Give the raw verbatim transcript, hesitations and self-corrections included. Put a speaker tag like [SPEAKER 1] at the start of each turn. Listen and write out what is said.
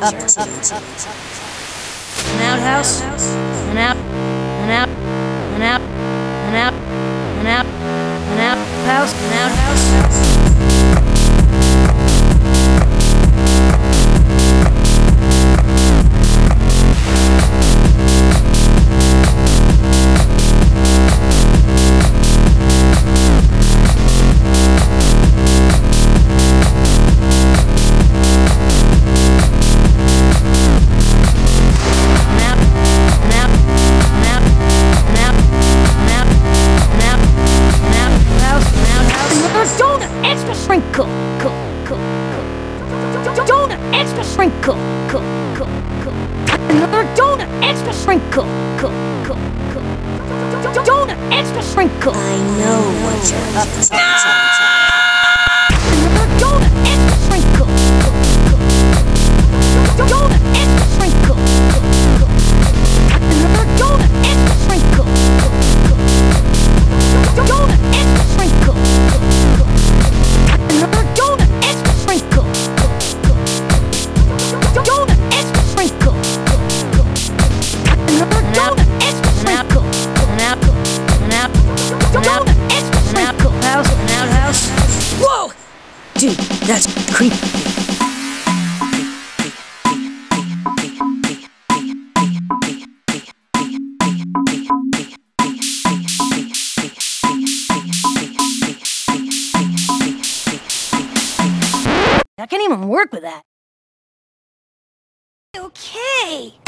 [SPEAKER 1] up to? An outhouse? An out, an out, an out, an out, an out, an outhouse, an outhouse. Sprinkle, cool, cool, cool. Donut, extra sprinkle, cool, cool, cool. Another donut, extra sprinkle, cool, cool, cool. Donut, extra sprinkle. I know what you're up to. Another donut, extra sprinkle, cool, cool. Donut, extra sprinkle, cool, cool. Another donut, extra sprinkle, cool, cool. Donut, extra sprinkle, cool, cool. Another donut, extra sprinkle, cool, cool. Donut, extra sprinkle, cool, cool. Another donut, extra sprinkle, an apple, an apple, an apple, extra sprinkle, house, an outhouse. Whoa, dude, that's creepy. I can't even work with that. Okay.